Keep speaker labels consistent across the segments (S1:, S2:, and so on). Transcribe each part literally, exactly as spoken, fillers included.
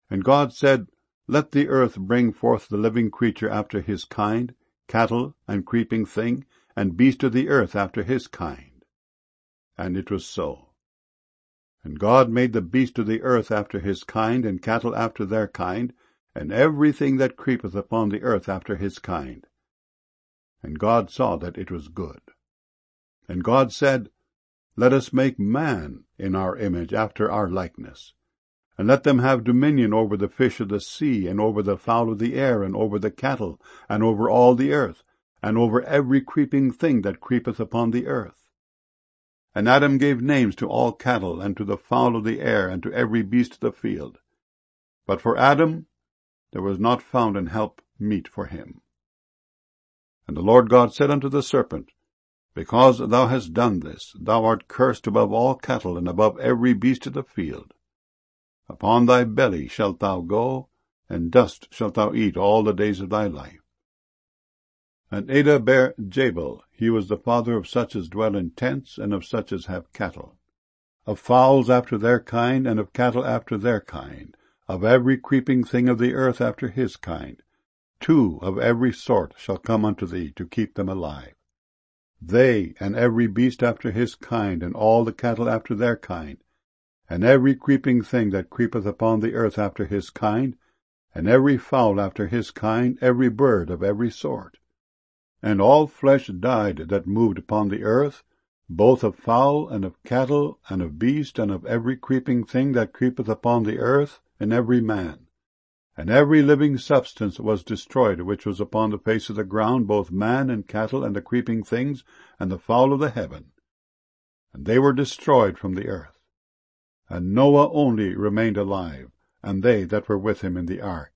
S1: And God said, Let the earth bring forth the living creature after his kind, cattle, and creeping thing, and beast of the earth after his kind. And it was so. And God made the beast of the earth after his kind, and cattle after their kind, and everything that creepeth upon the earth after his kind. And God saw that it was good. And God said, Let us make man in our image, after our likeness, and let them have dominion over the fish of the sea, and over the fowl of the air, and over the cattle, and over all the earth, and over every creeping thing that creepeth upon the earth. And Adam gave names to all cattle, and to the fowl of the air, and to every beast of the field. But for Adam there was not found an help meet for him. And the Lord God said unto the serpent, Because thou hast done this, thou art cursed above all cattle, and above every beast of the field. Upon thy belly shalt thou go, and dust shalt thou eat all the days of thy life. And Adah bare Jabal. He was the father of such as dwell in tents, and of such as have cattle, of fowls after their kind, and of cattle after their kind, of every creeping thing of the earth after his kind. Two of every sort shall come unto thee, to keep them alive. They, and every beast after his kind, and all the cattle after their kind, and every creeping thing that creepeth upon the earth after his kind, and every fowl after his kind, every bird of every sort. And all flesh died that moved upon the earth, both of fowl, and of cattle, and of beast, and of every creeping thing that creepeth upon the earth, and every man. And every living substance was destroyed, which was upon the face of the ground, both man and cattle, and the creeping things, and the fowl of the heaven. And they were destroyed from the earth. And Noah only remained alive, and they that were with him in the ark.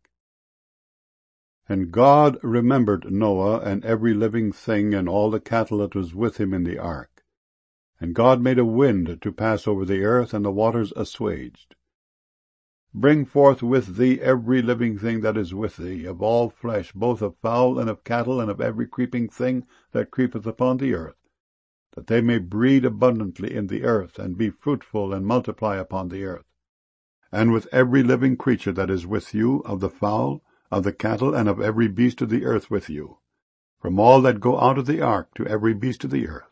S1: And God remembered Noah, and every living thing, and all the cattle that was with him in the ark. And God made a wind to pass over the earth, and the waters assuaged. Bring forth with thee every living thing that is with thee, of all flesh, both of fowl, and of cattle, and of every creeping thing that creepeth upon the earth, that they may breed abundantly in the earth, and be fruitful, and multiply upon the earth. And with every living creature that is with you, of the fowl, of the cattle, and of every beast of the earth with you, from all that go out of the ark to every beast of the earth.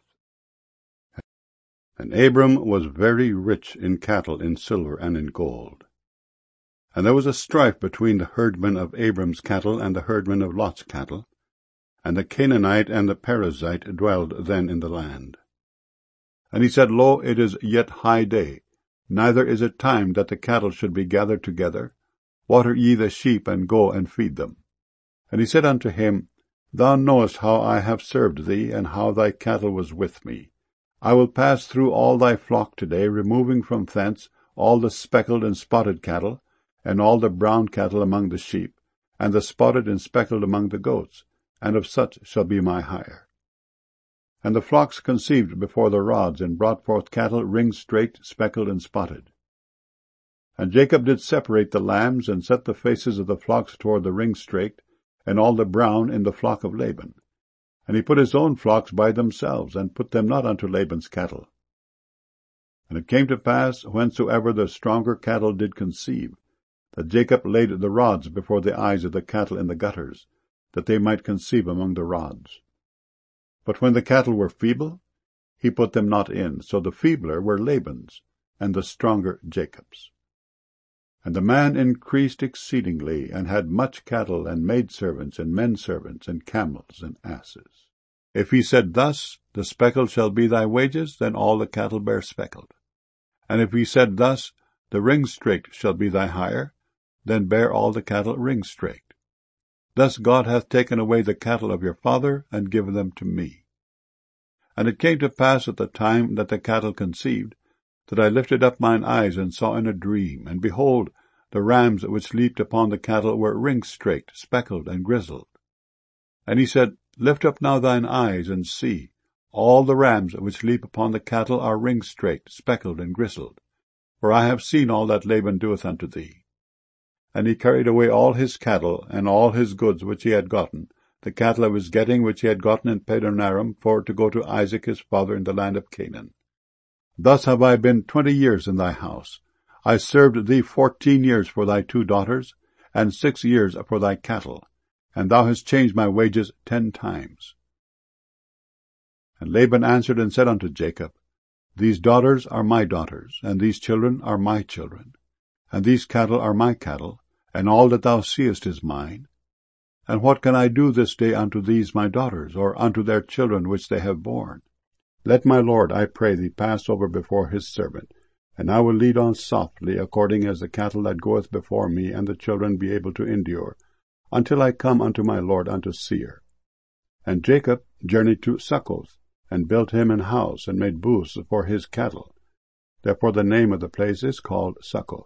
S1: And Abram was very rich in cattle, in silver, and in gold. And there was a strife between the herdmen of Abram's cattle and the herdmen of Lot's cattle, and the Canaanite and the Perizzite dwelled then in the land. And he said, Lo, it is yet high day, neither is it time that the cattle should be gathered together. Water ye the sheep, and go and feed them. And he said unto him, Thou knowest how I have served thee, and how thy cattle was with me. I will pass through all thy flock today, removing from thence all the speckled and spotted cattle, and all the brown cattle among the sheep, and the spotted and speckled among the goats, and of such shall be my hire. And the flocks conceived before the rods, and brought forth cattle ring-straked, speckled, and spotted. And Jacob did separate the lambs, and set the faces of the flocks toward the ring-straked, and all the brown in the flock of Laban. And he put his own flocks by themselves, and put them not unto Laban's cattle. And it came to pass, whensoever the stronger cattle did conceive, that Jacob laid the rods before the eyes of the cattle in the gutters, that they might conceive among the rods. But when the cattle were feeble, he put them not in, so the feebler were Laban's, and the stronger Jacob's. And the man increased exceedingly, and had much cattle, and maidservants, and menservants, and camels, and asses. If he said thus, The speckled shall be thy wages, then all the cattle bare speckled. And if he said thus, The ring-straked shall be thy hire, then bear all the cattle ring-straked. Thus God hath taken away the cattle of your father, and given them to me. And it came to pass at the time that the cattle conceived, that I lifted up mine eyes, and saw in a dream, and behold, the rams which leaped upon the cattle were ring-straked, speckled, and grizzled. And he said, Lift up now thine eyes, and see, all the rams which leap upon the cattle are ring-straked, speckled, and grizzled. For I have seen all that Laban doeth unto thee. And he carried away all his cattle, and all his goods which he had gotten, the cattle of his getting which he had gotten in Padanaram, for to go to Isaac his father in the land of Canaan. Thus have I been twenty years in thy house. I served thee fourteen years for thy two daughters, and six years for thy cattle, and thou hast changed my wages ten times. And Laban answered and said unto Jacob, These daughters are my daughters, and these children are my children, and these cattle are my cattle, and all that thou seest is mine. And what can I do this day unto these my daughters, or unto their children which they have borne? Let my lord, I pray thee, pass over before his servant, and I will lead on softly, according as the cattle that goeth before me and the children be able to endure, until I come unto my lord unto Seir. And Jacob journeyed to Succoth, and built him an house, and made booths for his cattle. Therefore the name of the place is called Succoth.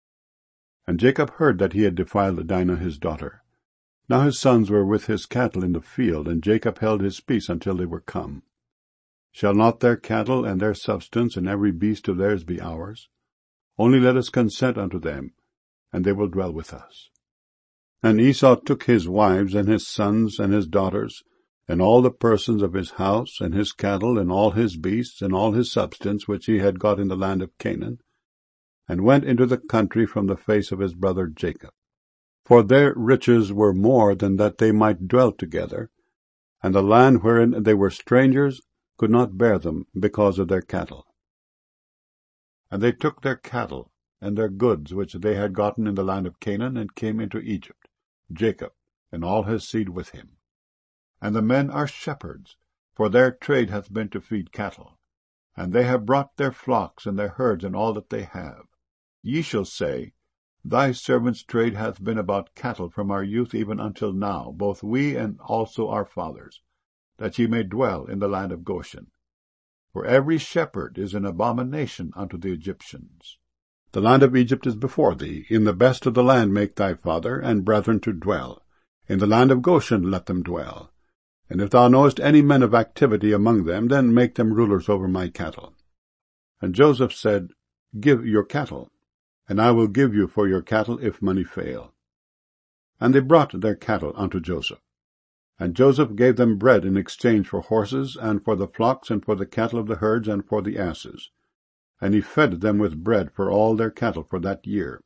S1: And Jacob heard that he had defiled Dinah his daughter. Now his sons were with his cattle in the field, and Jacob held his peace until they were come. Shall not their cattle and their substance and every beast of theirs be ours? Only let us consent unto them, and they will dwell with us. And Esau took his wives, and his sons, and his daughters, and all the persons of his house, and his cattle, and all his beasts, and all his substance which he had got in the land of Canaan, and went into the country from the face of his brother Jacob. For their riches were more than that they might dwell together, and the land wherein they were strangers could not bear them because of their cattle. And they took their cattle and their goods which they had gotten in the land of Canaan, and came into Egypt, Jacob and all his seed with him. And the men are shepherds, for their trade hath been to feed cattle, and they have brought their flocks and their herds and all that they have. Ye shall say, Thy servant's trade hath been about cattle from our youth even until now, both we and also our fathers, that ye may dwell in the land of Goshen. For every shepherd is an abomination unto the Egyptians. The land of Egypt is before thee. In the best of the land make thy father and brethren to dwell. In the land of Goshen let them dwell. And if thou knowest any men of activity among them, then make them rulers over my cattle. And Joseph said, Give your cattle, and I will give you for your cattle if money fail. And they brought their cattle unto Joseph. And Joseph gave them bread in exchange for horses, and for the flocks, and for the cattle of the herds, and for the asses. And he fed them with bread for all their cattle for that year.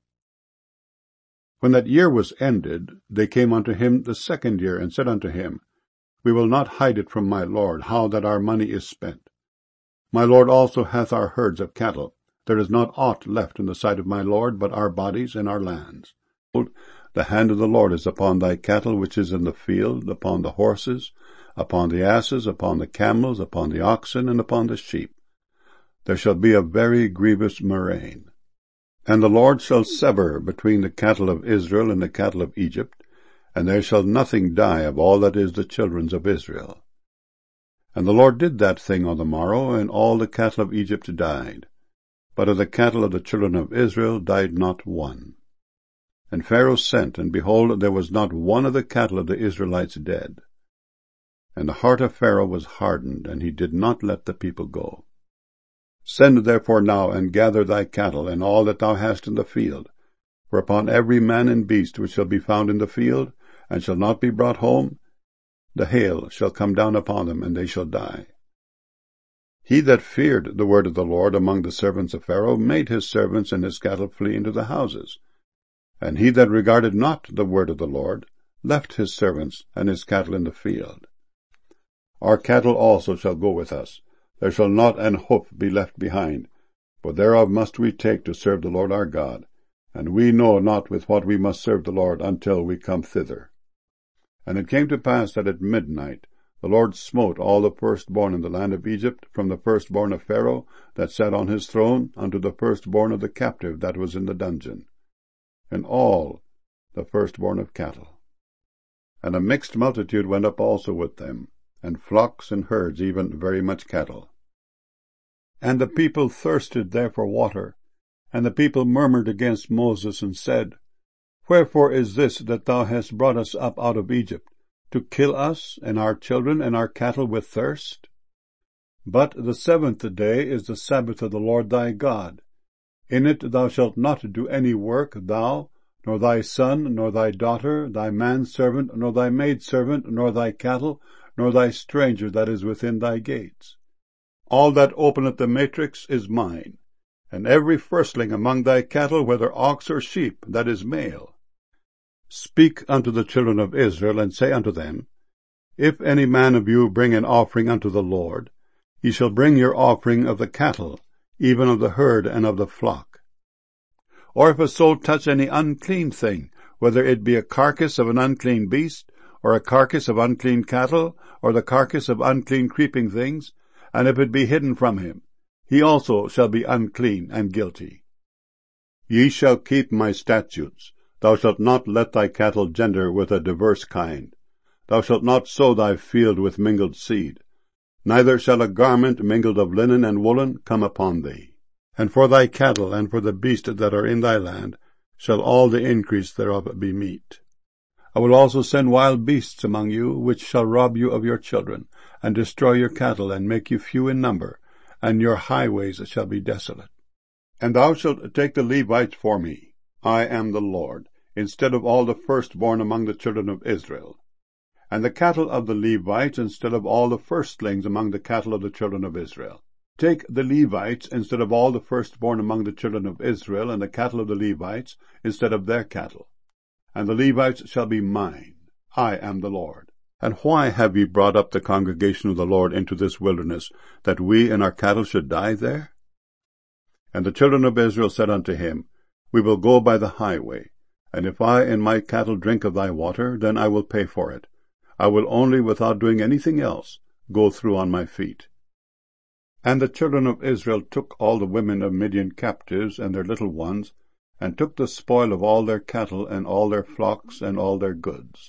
S1: When that year was ended, they came unto him the second year, and said unto him, We will not hide it from my lord, how that our money is spent. My lord also hath our herds of cattle. There is not aught left in the sight of my lord, but our bodies and our lands. The hand of the Lord is upon thy cattle which is in the field, upon the horses, upon the asses, upon the camels, upon the oxen, and upon the sheep. There shall be a very grievous murrain. And the Lord shall sever between the cattle of Israel and the cattle of Egypt, and there shall nothing die of all that is the children's of Israel. And the Lord did that thing on the morrow, and all the cattle of Egypt died. But of the cattle of the children of Israel died not one. And Pharaoh sent, and behold, there was not one of the cattle of the Israelites dead. And the heart of Pharaoh was hardened, and he did not let the people go. Send therefore now, and gather thy cattle, and all that thou hast in the field. For upon every man and beast which shall be found in the field, and shall not be brought home, the hail shall come down upon them, and they shall die. He that feared the word of the Lord among the servants of Pharaoh made his servants and his cattle flee into the houses. And he that regarded not the word of the Lord left his servants and his cattle in the field. Our cattle also shall go with us. There shall not an hoof be left behind, for thereof must we take to serve the Lord our God, and we know not with what we must serve the Lord until we come thither. And it came to pass that at midnight the Lord smote all the firstborn in the land of Egypt, from the firstborn of Pharaoh that sat on his throne unto the firstborn of the captive that was in the dungeon, and all the firstborn of cattle. And a mixed multitude went up also with them, and flocks and herds, even very much cattle. And the people thirsted there for water, and the people murmured against Moses, and said, Wherefore is this that thou hast brought us up out of Egypt, to kill us and our children and our cattle with thirst? But the seventh day is the Sabbath of the Lord thy God. In it thou shalt not do any work, thou, nor thy son, nor thy daughter, thy manservant, nor thy maidservant, nor thy cattle, nor thy stranger that is within thy gates. All that openeth the matrix is mine, and every firstling among thy cattle, whether ox or sheep, that is male. Speak unto the children of Israel, and say unto them, If any man of you bring an offering unto the Lord, ye shall bring your offering of the cattle, even of the herd and of the flock. Or if a soul touch any unclean thing, whether it be a carcass of an unclean beast, or a carcass of unclean cattle, or the carcass of unclean creeping things, and if it be hidden from him, he also shall be unclean and guilty. Ye shall keep my statutes. Thou shalt not let thy cattle gender with a diverse kind. Thou shalt not sow thy field with mingled seed. Neither shall a garment mingled of linen and woolen come upon thee. And for thy cattle and for the beasts that are in thy land shall all the increase thereof be meat. I will also send wild beasts among you, which shall rob you of your children, and destroy your cattle, and make you few in number, and your highways shall be desolate. And thou shalt take the Levites for me, I am the Lord, instead of all the firstborn among the children of Israel, and the cattle of the Levites instead of all the firstlings among the cattle of the children of Israel. Take the Levites instead of all the firstborn among the children of Israel, and the cattle of the Levites instead of their cattle. And the Levites shall be mine. I am the Lord. And why have ye brought up the congregation of the Lord into this wilderness, that we and our cattle should die there? And the children of Israel said unto him, We will go by the highway, and if I and my cattle drink of thy water, then I will pay for it. I will only, without doing anything else, go through on my feet. And the children of Israel took all the women of Midian captives and their little ones, and took the spoil of all their cattle and all their flocks and all their goods.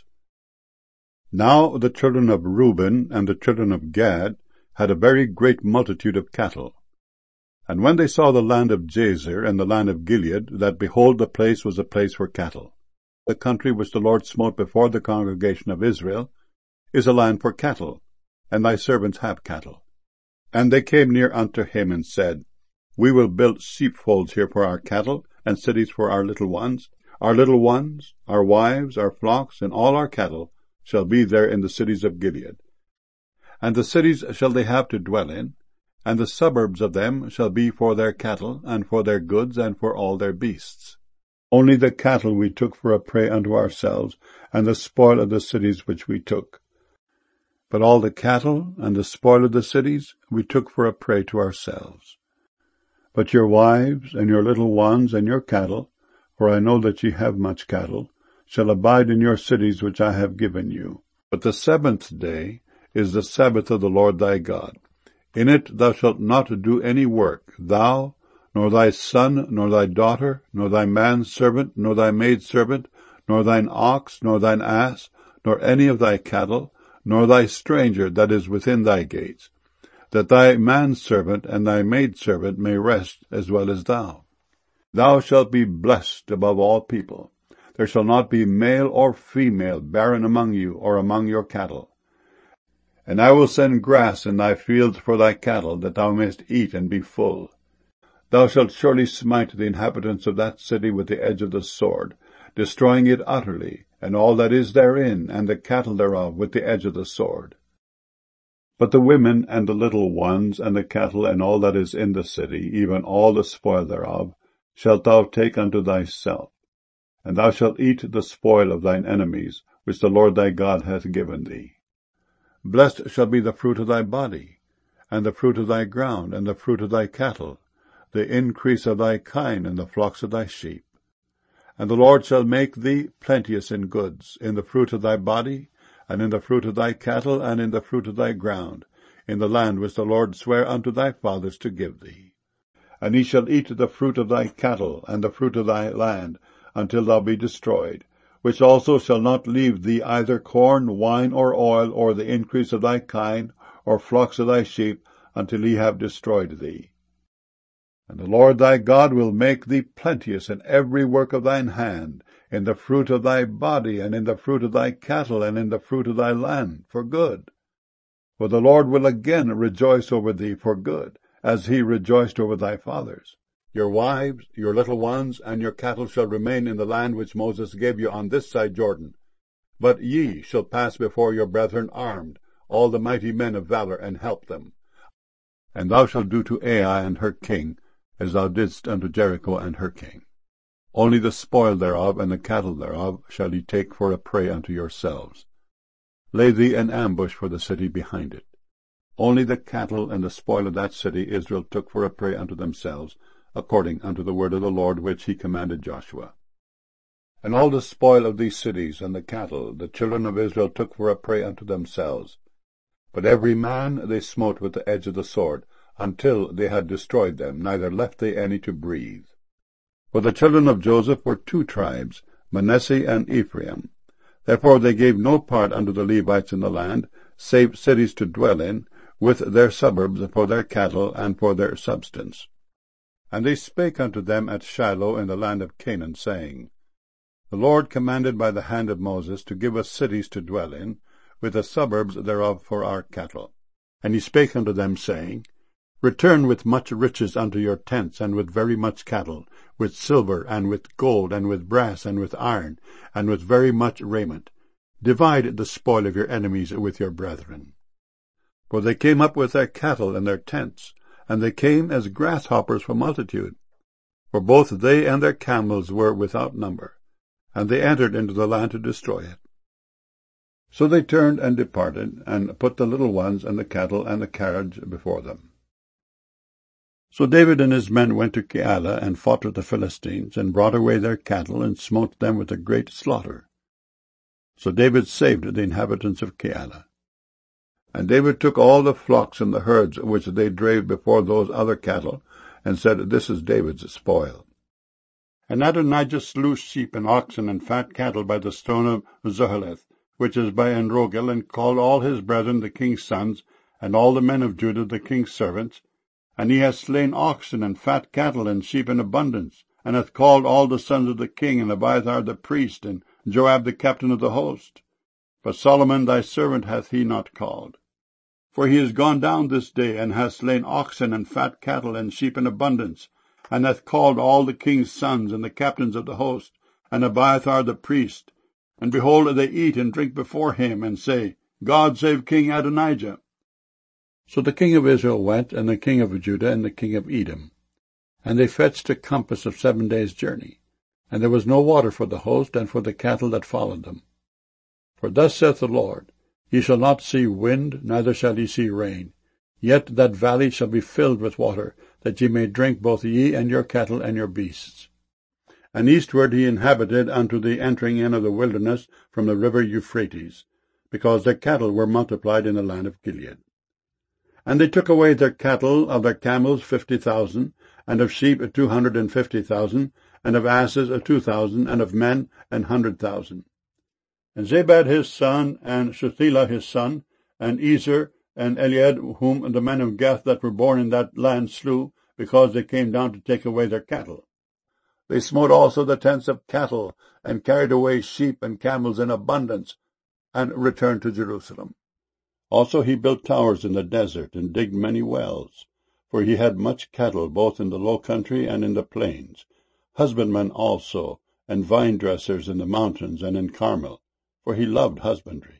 S1: Now the children of Reuben and the children of Gad had a very great multitude of cattle. And when they saw the land of Jazer and the land of Gilead, that behold, the place was a place for cattle. The country which the Lord smote before the congregation of Israel is a land for cattle, and thy servants have cattle. And they came near unto him, and said, We will build sheepfolds here for our cattle, and cities for our little ones. Our little ones, our wives, our flocks, and all our cattle shall be there in the cities of Gilead. And the cities shall they have to dwell in, and the suburbs of them shall be for their cattle, and for their goods, and for all their beasts. Only the cattle we took for a prey unto ourselves, and the spoil of the cities which we took. But all the cattle and the spoil of the cities we took for a prey to ourselves. But your wives, and your little ones, and your cattle, for I know that ye have much cattle, shall abide in your cities which I have given you. But the seventh day is the Sabbath of the Lord thy God. In it thou shalt not do any work, thou, nor thy son, nor thy daughter, nor thy manservant, nor thy maidservant, nor thine ox, nor thine ass, nor any of thy cattle, nor thy stranger that is within thy gates, that thy manservant and thy maidservant may rest as well as thou. Thou shalt be blessed above all people. There shall not be male or female barren among you or among your cattle. And I will send grass in thy fields for thy cattle, that thou mayest eat and be full. Thou shalt surely smite the inhabitants of that city with the edge of the sword, destroying it utterly, and all that is therein, and the cattle thereof with the edge of the sword. But the women and the little ones, and the cattle, and all that is in the city, even all the spoil thereof, shalt thou take unto thyself. And thou shalt eat the spoil of thine enemies, which the Lord thy God hath given thee. Blessed shall be the fruit of thy body, and the fruit of thy ground, and the fruit of thy cattle, the increase of thy kine, and the flocks of thy sheep. And the Lord shall make thee plenteous in goods, in the fruit of thy body, and in the fruit of thy cattle, and in the fruit of thy ground, in the land which the Lord sware unto thy fathers to give thee. And he shall eat the fruit of thy cattle, and the fruit of thy land, until thou be destroyed, which also shall not leave thee either corn, wine, or oil, or the increase of thy kine, or flocks of thy sheep, until he have destroyed thee. And the Lord thy God will make thee plenteous in every work of thine hand, in the fruit of thy body, and in the fruit of thy cattle, and in the fruit of thy land, for good. For the Lord will again rejoice over thee for good, as he rejoiced over thy fathers. Your wives, your little ones, and your cattle shall remain in the land which Moses gave you on this side Jordan. But ye shall pass before your brethren armed, all the mighty men of valor, and help them. And thou shalt do to Ai and her king, as thou didst unto Jericho and her king. Only the spoil thereof and the cattle thereof shall ye take for a prey unto yourselves. Lay thee an ambush for the city behind it. Only the cattle and the spoil of that city Israel took for a prey unto themselves, according unto the word of the Lord which he commanded Joshua. And all the spoil of these cities and the cattle the children of Israel took for a prey unto themselves. But every man they smote with the edge of the sword, until they had destroyed them, neither left they any to breathe. For the children of Joseph were two tribes, Manasseh and Ephraim. Therefore they gave no part unto the Levites in the land, save cities to dwell in, with their suburbs for their cattle and for their substance. And they spake unto them at Shiloh in the land of Canaan, saying, The Lord commanded by the hand of Moses to give us cities to dwell in, with the suburbs thereof for our cattle. And he spake unto them, saying, Return with much riches unto your tents, and with very much cattle, with silver, and with gold, and with brass, and with iron, and with very much raiment. Divide the spoil of your enemies with your brethren. For they came up with their cattle and their tents, and they came as grasshoppers for multitude. For both they and their camels were without number, and they entered into the land to destroy it. So they turned and departed, and put the little ones and the cattle and the carriage before them. So David and his men went to Keilah, and fought with the Philistines, and brought away their cattle, and smote them with a great slaughter. So David saved the inhabitants of Keilah. And David took all the flocks and the herds which they drave before those other cattle, and said, This is David's spoil. And Adonijah slew sheep and oxen and fat cattle by the stone of Zoheleth, which is by Enrogel, and called all his brethren the king's sons, and all the men of Judah the king's servants. And he hath slain oxen and fat cattle and sheep in abundance, and hath called all the sons of the king, and Abiathar the priest, and Joab the captain of the host. But Solomon thy servant hath he not called. For he is gone down this day, and hath slain oxen and fat cattle and sheep in abundance, and hath called all the king's sons and the captains of the host, and Abiathar the priest. And behold, they eat and drink before him, and say, God save King Adonijah. So the king of Israel went, and the king of Judah, and the king of Edom. And they fetched a compass of seven days' journey. And there was no water for the host, and for the cattle that followed them. For thus saith the Lord, Ye shall not see wind, neither shall ye see rain. Yet that valley shall be filled with water, that ye may drink both ye and your cattle and your beasts. And eastward he inhabited unto the entering in of the wilderness from the river Euphrates, because their cattle were multiplied in the land of Gilead. And they took away their cattle, of their camels fifty thousand, and of sheep two hundred and fifty thousand, and of asses two thousand, and of men an hundred thousand. And Zabad his son, and Shuthelah his son, and Ezer, and Eliad, whom the men of Gath that were born in that land slew, because they came down to take away their cattle. They smote also the tents of cattle, and carried away sheep and camels in abundance, and returned to Jerusalem. Also he built towers in the desert, and digged many wells, for he had much cattle both in the low country and in the plains, husbandmen also, and vine-dressers in the mountains and in Carmel, for he loved husbandry.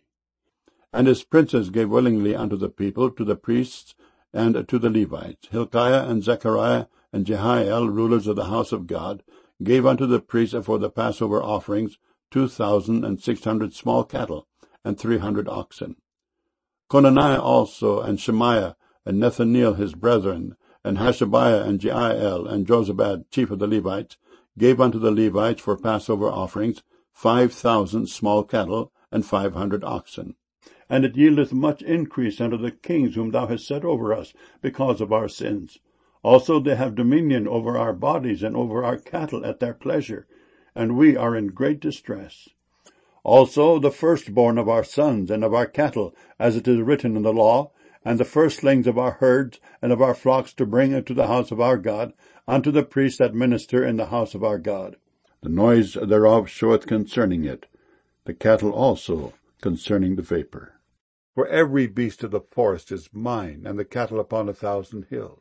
S1: And his princes gave willingly unto the people, to the priests, and to the Levites. Hilkiah and Zechariah and Jehiel, rulers of the house of God, gave unto the priests for the Passover offerings two thousand and six hundred small cattle, and three hundred oxen. Conaniah also, and Shemaiah, and Nethaneel his brethren, and Hashabiah, and Jeiel, and Jozabad, chief of the Levites, gave unto the Levites for Passover offerings five thousand small cattle, and five hundred oxen. And it yieldeth much increase unto the kings whom thou hast set over us, because of our sins. Also they have dominion over our bodies, and over our cattle at their pleasure, and we are in great distress. Also the firstborn of our sons and of our cattle, as it is written in the law, and the firstlings of our herds and of our flocks to bring into the house of our God, unto the priests that minister in the house of our God. The noise thereof showeth concerning it, the cattle also concerning the vapor. For every beast of the forest is mine, and the cattle upon a thousand hills.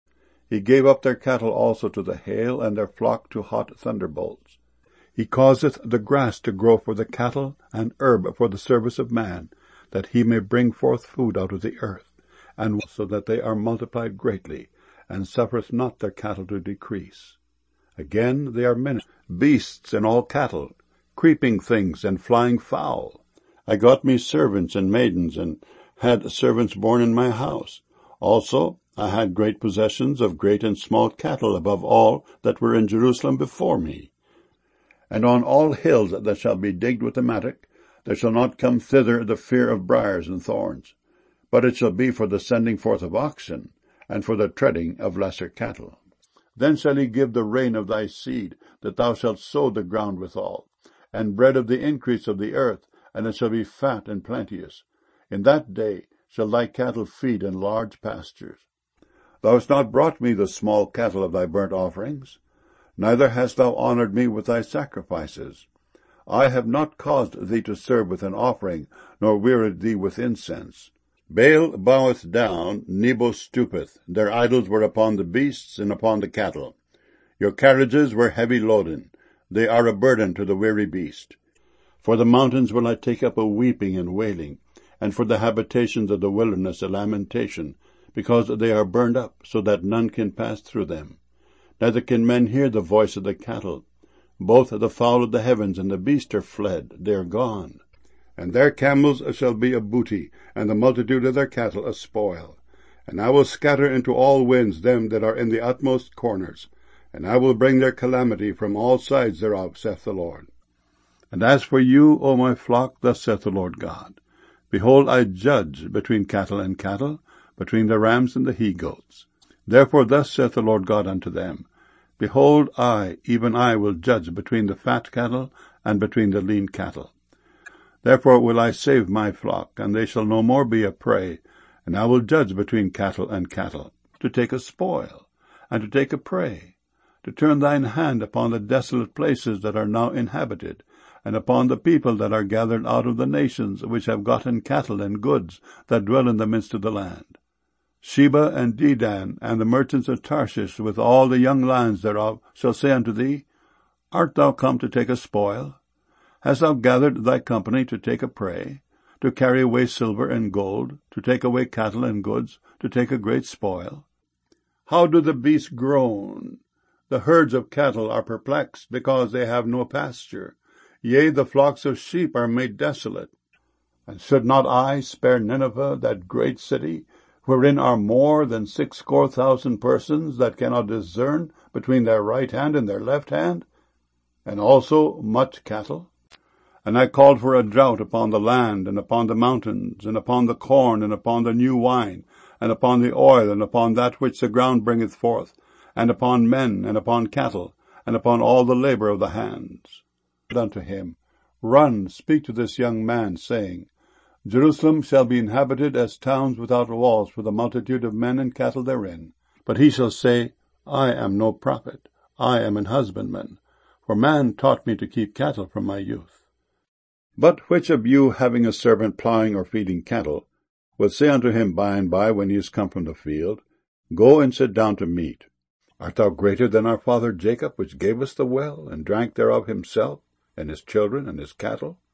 S1: He gave up their cattle also to the hail, and their flock to hot thunderbolts. He causeth the grass to grow for the cattle, and herb for the service of man, that he may bring forth food out of the earth, and so that they are multiplied greatly, and suffereth not their cattle to decrease. Again, they are many beasts and all cattle, creeping things and flying fowl. I got me servants and maidens, and had servants born in my house. Also I had great possessions of great and small cattle above all that were in Jerusalem before me. And on all hills that shall be digged with the mattock, there shall not come thither the fear of briars and thorns, but it shall be for the sending forth of oxen, and for the treading of lesser cattle. Then shall he give the rain of thy seed, that thou shalt sow the ground withal, and bread of the increase of the earth, and it shall be fat and plenteous. In that day shall thy cattle feed in large pastures. Thou hast not brought me the small cattle of thy burnt offerings, neither hast thou honored me with thy sacrifices. I have not caused thee to serve with an offering, nor wearied thee with incense. Baal boweth down, Nebo stoopeth. Their idols were upon the beasts and upon the cattle. Your carriages were heavy loaden. They are a burden to the weary beast. For the mountains will I take up a weeping and wailing, and for the habitations of the wilderness a lamentation, because they are burned up, so that none can pass through them. Neither can men hear the voice of the cattle. Both the fowl of the heavens and the beast are fled, they are gone. And their camels shall be a booty, and the multitude of their cattle a spoil. And I will scatter into all winds them that are in the utmost corners, and I will bring their calamity from all sides thereof, saith the Lord. And as for you, O my flock, thus saith the Lord God, behold, I judge between cattle and cattle, between the rams and the he-goats. Therefore thus saith the Lord God unto them, behold, I, even I, will judge between the fat cattle and between the lean cattle. Therefore will I save my flock, and they shall no more be a prey, and I will judge between cattle and cattle, to take a spoil, and to take a prey, to turn thine hand upon the desolate places that are now inhabited, and upon the people that are gathered out of the nations, which have gotten cattle and goods, that dwell in the midst of the land. Sheba and Dedan, and the merchants of Tarshish, with all the young lions thereof, shall say unto thee, Art thou come to take a spoil? Hast thou gathered thy company to take a prey, to carry away silver and gold, to take away cattle and goods, to take a great spoil? How do the beasts groan? The herds of cattle are perplexed, because they have no pasture. Yea, the flocks of sheep are made desolate. And should not I spare Nineveh, that great city, wherein are more than sixscore thousand persons that cannot discern between their right hand and their left hand, and also much cattle? And I called for a drought upon the land, and upon the mountains, and upon the corn, and upon the new wine, and upon the oil, and upon that which the ground bringeth forth, and upon men, and upon cattle, and upon all the labor of the hands. And unto him, Run, speak to this young man, saying, Jerusalem shall be inhabited as towns without walls, for the multitude of men and cattle therein. But he shall say, I am no prophet, I am an husbandman, for man taught me to keep cattle from my youth. But which of you, having a servant plowing or feeding cattle, will say unto him by and by, when he is come from the field, Go and sit down to meat? Art thou greater than our father Jacob, which gave us the well, and drank thereof himself, and his children, and his cattle?